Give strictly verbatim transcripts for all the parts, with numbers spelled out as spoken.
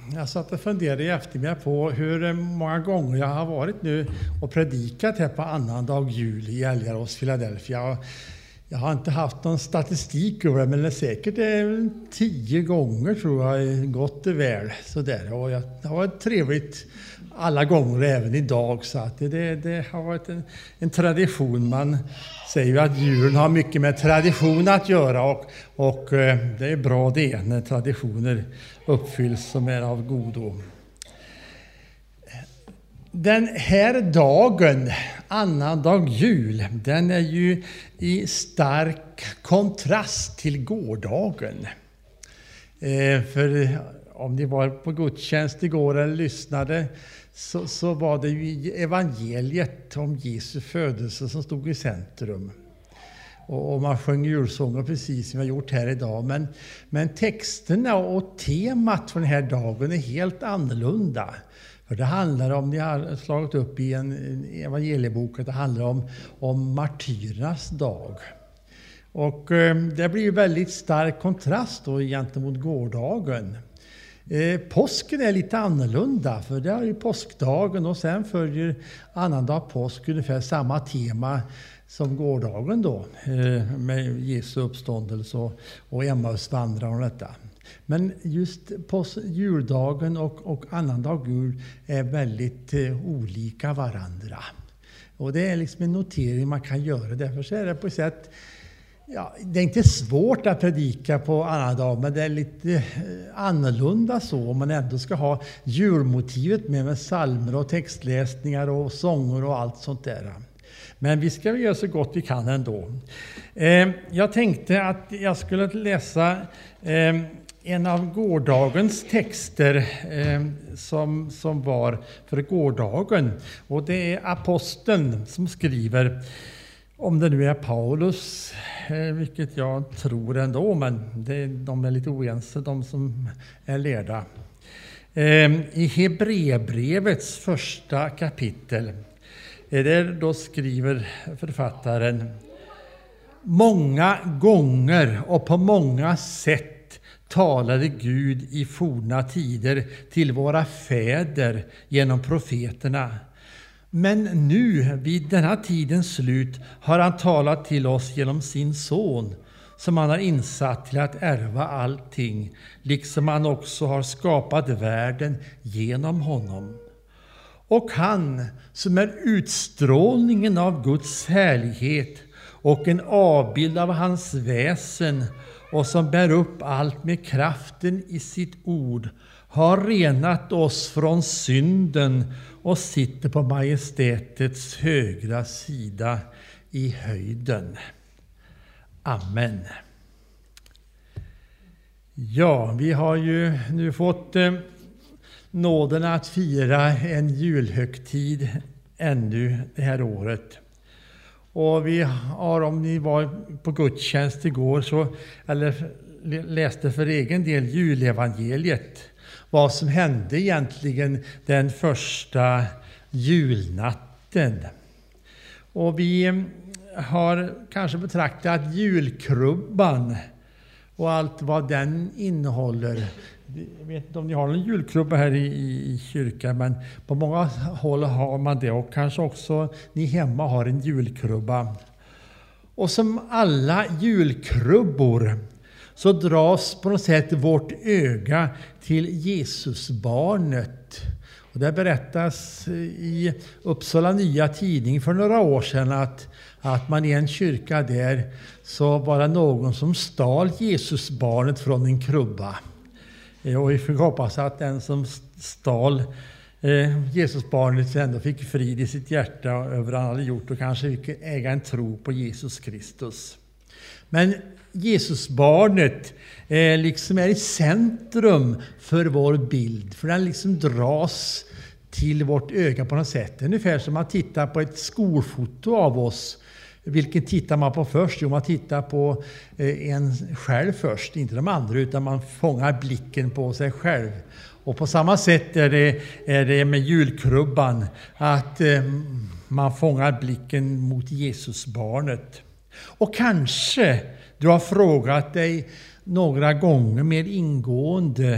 jag satt och funderade i eftermiddag på hur många gånger jag har varit nu och predikat här på annandag jul i Älgarås, Philadelphia. Jag har inte haft någon statistik över det, men det är säkert tio gånger tror jag, gott och väl. Sådär. Och jag, det har varit trevligt alla gånger, även idag. Så att det, det, det har varit en, en tradition. Man säger ju att julen har mycket med tradition att göra. Och, och det är bra det när traditioner uppfylls som är av godo. Den här dagen, annandag jul, den är ju i stark kontrast till gårdagen. Eh, för om ni var på gudstjänst igår eller lyssnade så, så var det ju evangeliet om Jesu födelse som stod i centrum. Och, och man sjöng julsånger precis som vi har gjort här idag. Men, men texterna och temat för den här dagen är helt annorlunda. För det handlar om, ni har slagit upp i en evangeliebok, det handlar om, om martyrernas dag. Och eh, det blir ju väldigt stark kontrast då gentemot gårdagen. Eh, påsken är lite annorlunda, för det är ju påskdagen och sen följer annandag påsk ungefär samma tema som gårdagen då, eh, med Jesu uppståndelse och, och Emmausvandrarna och detta. Men just på juldagen och, och annandag jul är väldigt eh, olika varandra. Och det är liksom en notering man kan göra. Därför så är det på ett sätt, ja, det är inte svårt att predika på annandag, men det är lite eh, annorlunda så. Om man ändå ska ha julmotivet med, med psalmer och textläsningar och sånger och allt sånt där. Men vi ska göra så gott vi kan ändå. Eh, jag tänkte att jag skulle läsa eh, en av gårdagens texter eh, som, som var för gårdagen. Och det är aposteln som skriver, om det nu är Paulus, eh, vilket jag tror ändå, men det, de är lite oense, de som är lärda. Eh, I Hebreerbrevets första kapitel, är det då skriver författaren: många gånger och på många sätt talade Gud i forna tider till våra fäder genom profeterna. Men nu, vid denna tidens slut, har han talat till oss genom sin son, som han har insatt till att ärva allting, liksom han också har skapat världen genom honom. Och han, som är utstrålningen av Guds härlighet och en avbild av hans väsen, och som bär upp allt med kraften i sitt ord, har renat oss från synden och sitter på majestätets högra sida i höjden. Amen. Ja, vi har ju nu fått eh, nåden att fira en julhögtid ännu det här året. Och vi har, om ni var på gudstjänst igår så, eller läste för egen del julevangeliet, vad som hände egentligen den första julnatten. Och vi har kanske betraktat julkrubban och allt vad den innehåller. Jag vet inte om ni har en julkrubba här i, i, i kyrkan, men på många håll har man det, och kanske också ni hemma har en julkrubba. Och som alla julkrubbor så dras på något sätt vårt öga till Jesusbarnet. Och det berättas i Uppsala Nya Tidning för några år sedan att, att man i en kyrka där så var det någon som stal Jesusbarnet från en krubba. Och vi fick hoppas att den som stal eh, Jesusbarnet ändå fick frid i sitt hjärta över vad han hade gjort och kanske fick äga en tro på Jesus Kristus. Men Jesusbarnet eh, liksom är i centrum för vår bild, för den liksom dras till vårt öga på något sätt. Ungefär som man tittar på ett skolfoto av oss. Vilken tittar man på först? Jo, man tittar på en själv först, inte de andra, utan man fångar blicken på sig själv. Och på samma sätt är det, är det med julkrubban, att eh, man fångar blicken mot Jesusbarnet. Och kanske du har frågat dig några gånger mer ingående,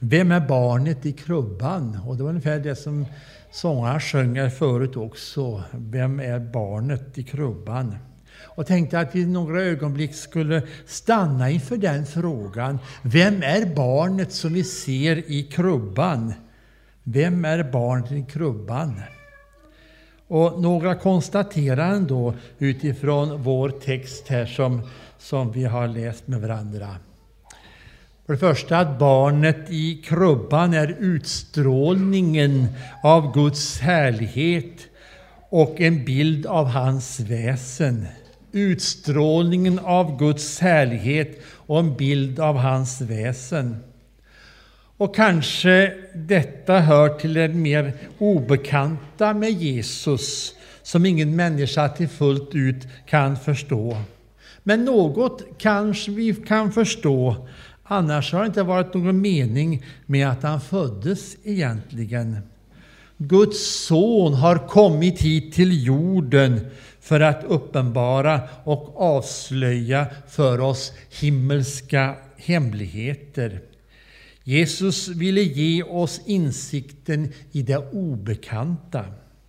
Vem är barnet i krubban? Och det var ungefär det som sångaren sjöng här förut också. Vem är barnet i krubban? Och tänkte att vi några ögonblick skulle stanna inför den frågan. Vem är barnet som vi ser i krubban? Vem är barnet i krubban? Och några konstateranden då utifrån vår text här som, som vi har läst med varandra. För det första att barnet i krubban är utstrålningen av Guds härlighet och en bild av hans väsen. Utstrålningen av Guds härlighet och en bild av hans väsen. Och kanske detta hör till det mer obekanta med Jesus som ingen människa till fullt ut kan förstå. Men något kanske vi kan förstå, annars har det inte varit någon mening med att han föddes egentligen. Guds son har kommit hit till jorden för att uppenbara och avslöja för oss himmelska hemligheter. Jesus ville ge oss insikten i det obekanta.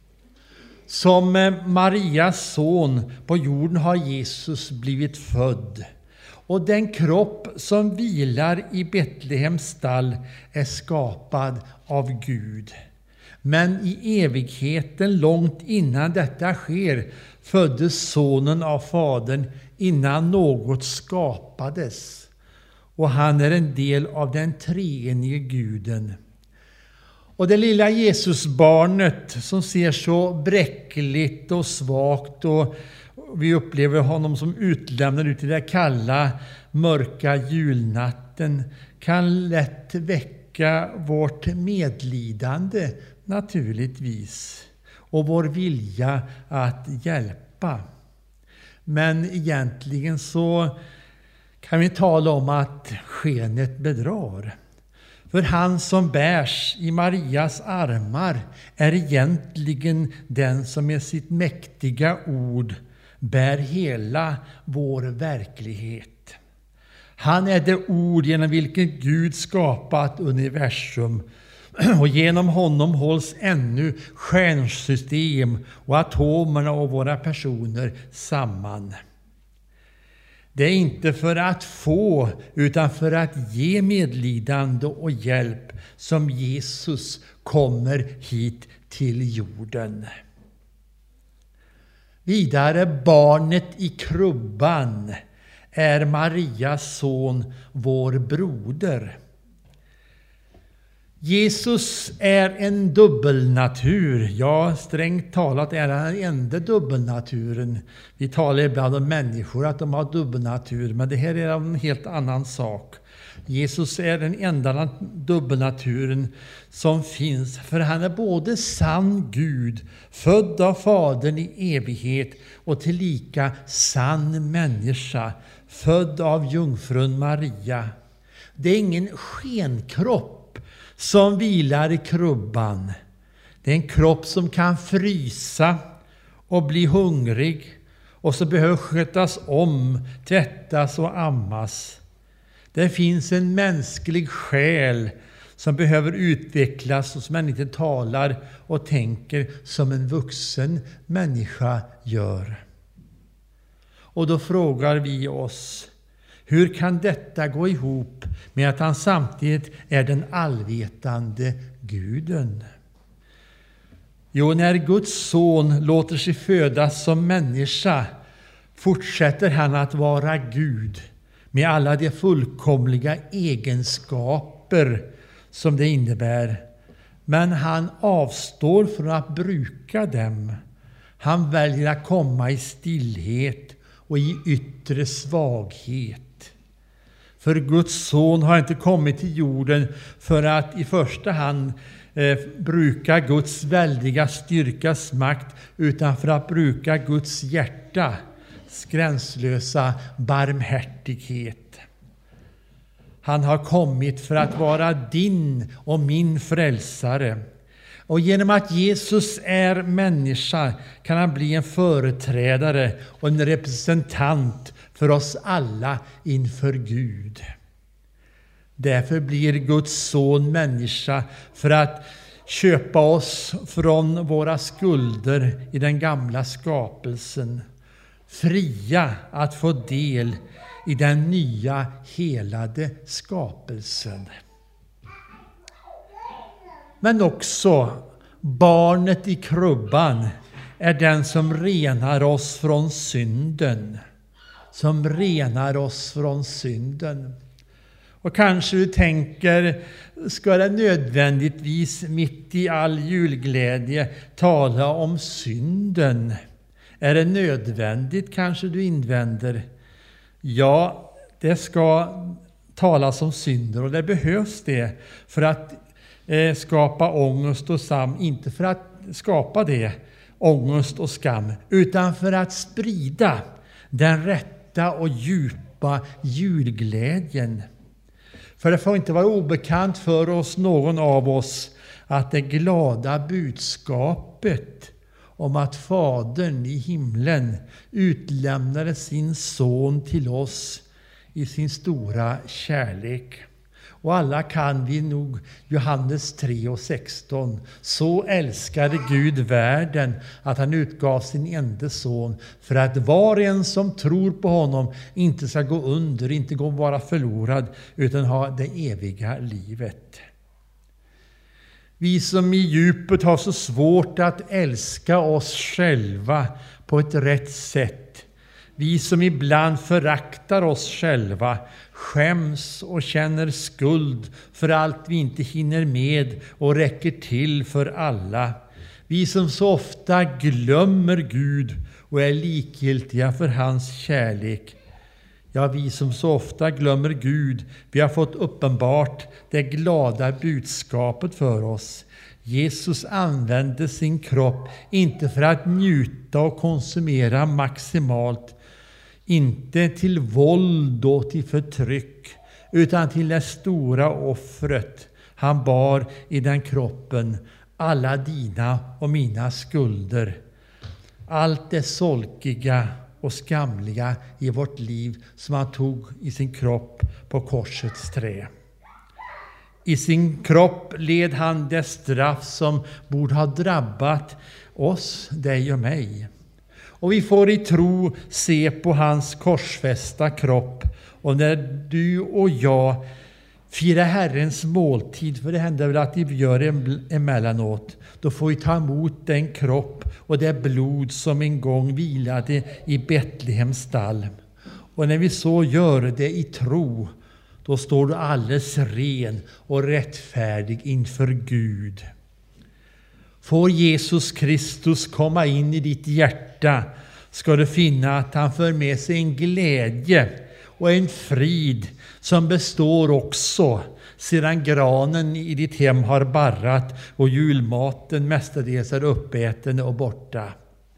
Som Marias son på jorden har Jesus blivit född. Och den kropp som vilar i Betlehems stall är skapad av Gud. Men i evigheten, långt innan detta sker, föddes sonen av fadern innan något skapades. Och han är en del av den treenige Guden. Och det lilla Jesusbarnet som ser så bräckligt och svagt, och vi upplever honom som utlämnad ut i den kalla, mörka julnatten, kan lätt väcka vårt medlidande naturligtvis och vår vilja att hjälpa. Men egentligen så kan vi tala om att skenet bedrar. För han som bärs i Marias armar är egentligen den som med sitt mäktiga ord bär hela vår verklighet. Han är det ord genom vilket Gud skapat universum, och genom honom hålls ännu stjärnsystem och atomerna och våra personer samman. Det är inte för att få, utan för att ge medlidande och hjälp som Jesus kommer hit till jorden. Vidare, barnet i krubban är Marias son, vår broder. Jesus är en dubbelnatur. Ja, strängt talat är han den enda dubbelnaturen. Vi talar ibland om människor att de har dubbelnatur, men det här är en helt annan sak. Jesus är den enda dubbelnaturen som finns, för han är både sann Gud, född av Fadern i evighet, och tillika sann människa, född av jungfrun Maria. Det är ingen skenkropp som vilar i krubban. Det är en kropp som kan frysa och bli hungrig, och så behöver skötas om, tvättas och ammas. Det finns en mänsklig själ som behöver utvecklas och som man inte talar och tänker som en vuxen människa gör. Och då frågar vi oss, hur kan detta gå ihop med att han samtidigt är den allvetande Guden? Jo, när Guds son låter sig födas som människa fortsätter han att vara Gud med alla de fullkomliga egenskaper som det innebär. Men han avstår från att bruka dem. Han väljer att komma i stillhet och i yttre svaghet. För Guds son har inte kommit till jorden för att i första hand eh, bruka Guds väldiga styrkas makt, utan för att bruka Guds hjärta, gränslösa barmhärtighet. Han har kommit för att vara din och min frälsare. Och genom att Jesus är människa kan han bli en företrädare och en representant för oss alla inför Gud. Därför blir Guds son människa för att köpa oss från våra skulder i den gamla skapelsen. Fria att få del i den nya helade skapelsen. Men också barnet i krubban är den som renar oss från synden. Som renar oss från synden. Och kanske du tänker, ska det nödvändigtvis mitt i all julglädje tala om synden? Är det nödvändigt, kanske du invänder? Ja, det ska talas om synder och det behövs det för att eh, skapa ångest och skam. Inte för att skapa det, ångest och skam, utan för att sprida den rätta och djupa julglädjen. För det får inte vara obekant för oss, någon av oss, att det glada budskapet om att Fadern i himlen utlämnade sin son till oss i sin stora kärlek. Och alla kan vi nog Johannes tre och sexton. Så älskade Gud världen att han utgav sin enda son för att var och en som tror på honom inte ska gå under, inte gå vara förlorad utan ha det eviga livet. Vi som i djupet har så svårt att älska oss själva på ett rätt sätt. Vi som ibland föraktar oss själva, skäms och känner skuld för allt vi inte hinner med och räcker till för alla. Vi som så ofta glömmer Gud och är likgiltiga för hans kärlek. Ja, vi som så ofta glömmer Gud, vi har fått uppenbart det glada budskapet för oss. Jesus använde sin kropp inte för att njuta och konsumera maximalt, inte till våld och till förtryck, utan till det stora offret. Han bar i den kroppen alla dina och mina skulder. Allt det solkiga och skamliga i vårt liv som han tog i sin kropp på korsets trä. I sin kropp led han det straff som borde ha drabbat oss, dig och mig. Och vi får i tro se på hans korsfästa kropp. Och när du och jag firar Herrens måltid, för det händer väl att vi gör det emellanåt, då får vi ta emot den kropp och det blod som en gång vilade i Betlehems stall. Och när vi så gör det i tro, då står du alldeles ren och rättfärdig inför Gud. Får Jesus Kristus komma in i ditt hjärta, ska du finna att han för med sig en glädje och en frid som består också sedan granen i ditt hem har barrat och julmaten mestadels är uppäten och borta.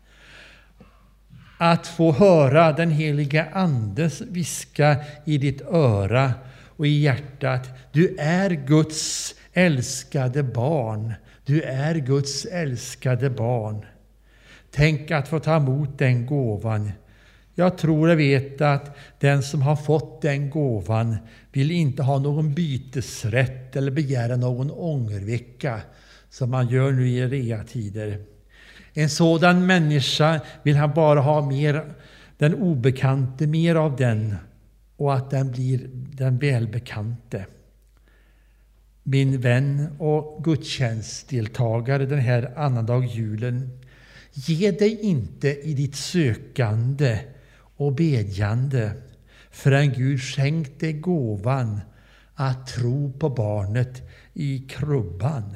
Att få höra den heliga Andes viska i ditt öra och i hjärtat: du är Guds älskade barn. Du är Guds älskade barn. Tänk att få ta emot den gåvan. Jag tror jag vet att den som har fått den gåvan vill inte ha någon bytesrätt eller begära någon ångervecka som man gör nu i reatider. En sådan människa vill han bara ha mer, den obekante, mer av den, och att den blir den välbekante. Min vän och gudstjänstdeltagare den här annandag julen, ge dig inte i ditt sökande och bedjande förrän Gud skänkt dig gåvan att tro på barnet i krubban.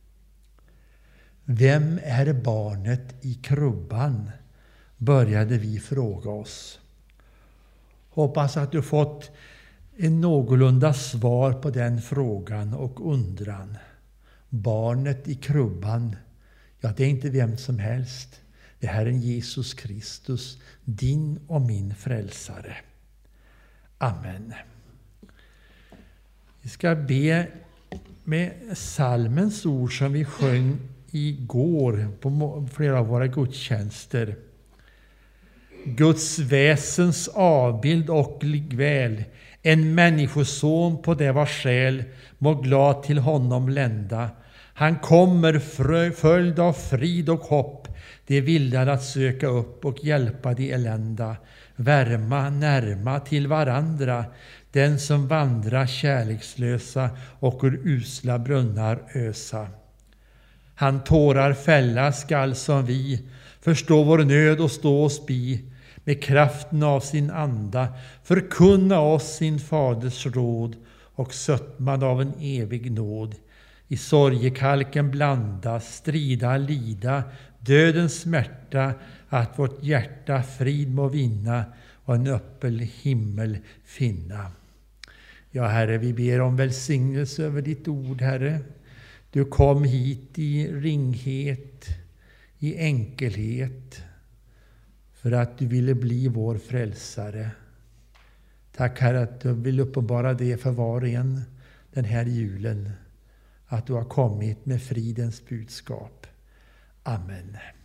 Vem är barnet i krubban? Började vi fråga oss. Hoppas att du fått en någorlunda svar på den frågan och undran. Barnet i krubban, ja, det är inte vem som helst. Det här är Jesus Kristus, din och min frälsare. Amen. Vi ska be med psalmens ord som vi sjöng igår på flera av våra gudstjänster. Guds väsens avbild och likväl En människoson på det var själ må glad till honom lända. Han kommer följd av frid och hopp, de vilda att söka upp och hjälpa de elända, värma, närma till varandra, den som vandrar kärlekslösa och ur usla brunnar ösa. Han tårar fälla skall som vi, förstå vår nöd och stå oss bi, med kraften av sin anda förkunna oss sin faders råd och sötman av en evig nåd. I sorgekalken blanda, strida, lida, dödens smärta, att vårt hjärta frid må vinna och en öppen himmel finna. Ja, Herre, vi ber om välsignelse över ditt ord, Herre. Du kom hit i ringhet, i enkelhet, för att du ville bli vår frälsare. Tack, Herre, att du vill uppenbara det för var och en den här julen, att du har kommit med fridens budskap. Amen.